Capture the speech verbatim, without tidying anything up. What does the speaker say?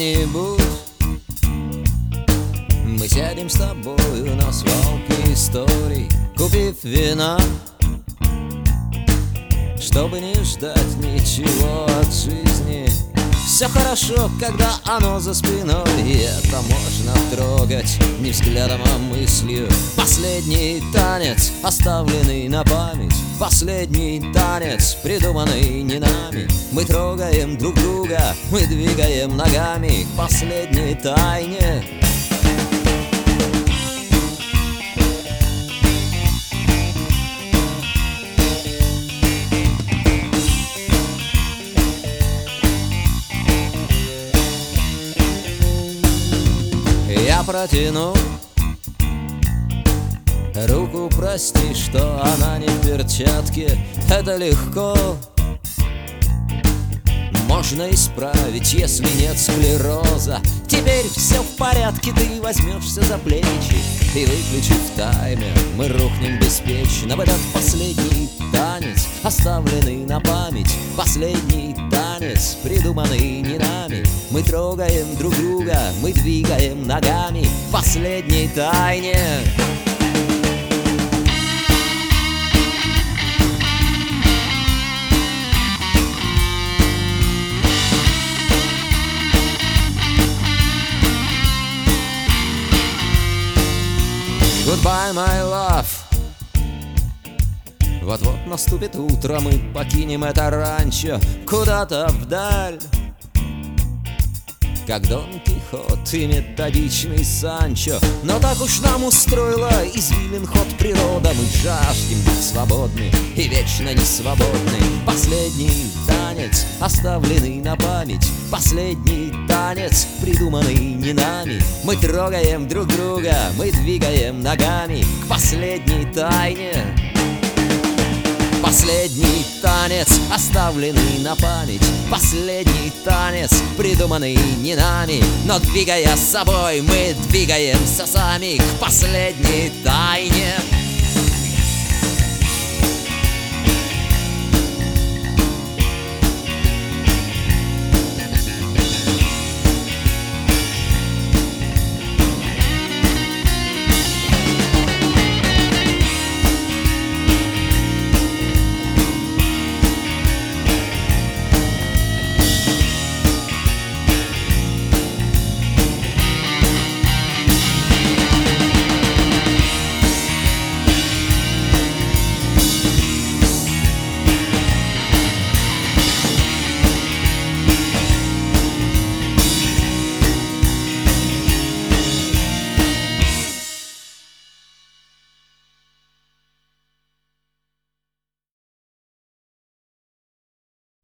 когда-нибудь мы сядем с тобою на свалке историй, купив вина, чтобы не ждать ничего от жизни. Все хорошо, когда оно за спиной, и это можно трогать не взглядом, а мыслью. Последний танец, оставленный на память, последний танец, придуманный не нами. Мы трогаем друг друга, мы двигаем ногами к последней тайне. Я протяну руку, прости, что она не в перчатке. Это легко можно исправить, если нет склероза. Теперь все в порядке, ты возьмешься за плечи, и, выключив таймер, мы рухнем беспечно в этот последний танец, оставленный на память, последний танец, придуманный не нами. Мы трогаем друг друга, мы двигаем ногами к последней тайне. Goodbye, my love. Вот-вот наступит утро, мы покинем это ранчо куда-то вдаль, как Дон Кихот и методичный Санчо. Но так уж нам устроила извилин ход природа. Мы жаждем быть свободны и вечно не свободны. Последний танец, оставленный на память, последний танец, придуманный не нами. Мы трогаем друг друга, мы двигаем ногами к последней тайне. Последний танец, оставленный на память, последний танец, придуманный не нами. Но двигая с собой, мы двигаемся сами к последней тайне.